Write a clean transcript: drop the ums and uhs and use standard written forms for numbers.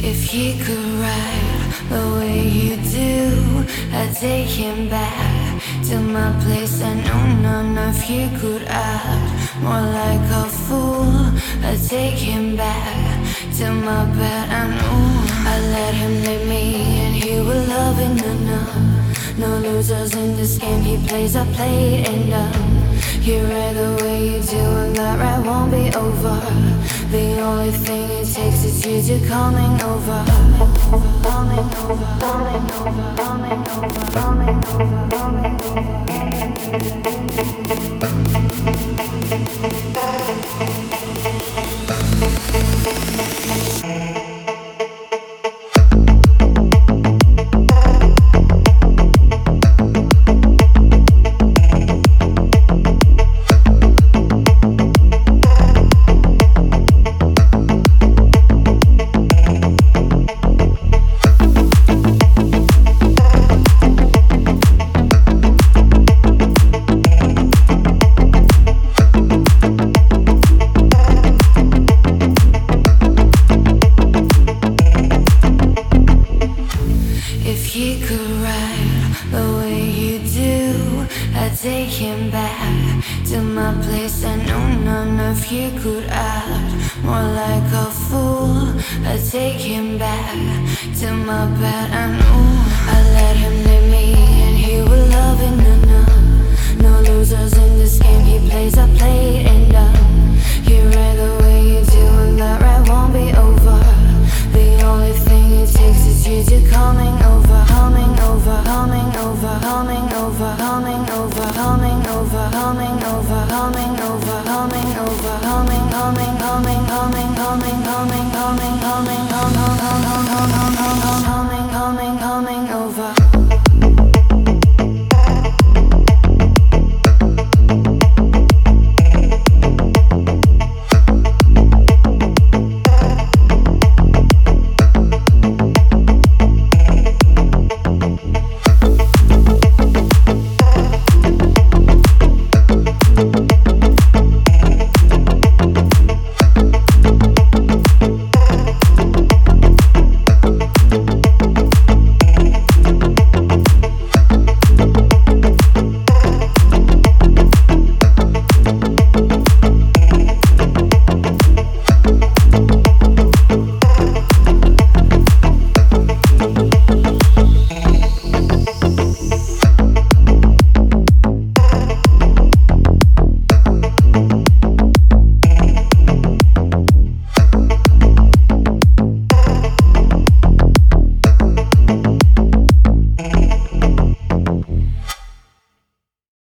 If he could ride the way you do, I'd take him back to my place. I know none of you could act more like a fool. I'd take him back to my bed. I know I let him lead me and he will love it. No losers in this game. He plays, I play it, and you ride the way you do, and that ride won't be over. The only thing it takes is you to coming over. Coming over, coming over, coming over, coming over, coming he could ride the way you do, I'd take him back to my place. I know none of you could act more like a fool. I'd take him back to my bed. I know I let him lead me and he will love it. No losers in this game. He plays, I play it, and you ride the way you do, and that ride won't be over. The only thing it takes is you to coming over. Coming over, coming over, coming over, coming over, coming over, coming over, coming over, coming over, coming, coming, coming, coming, coming, coming, coming, coming, coming, coming, coming, coming over.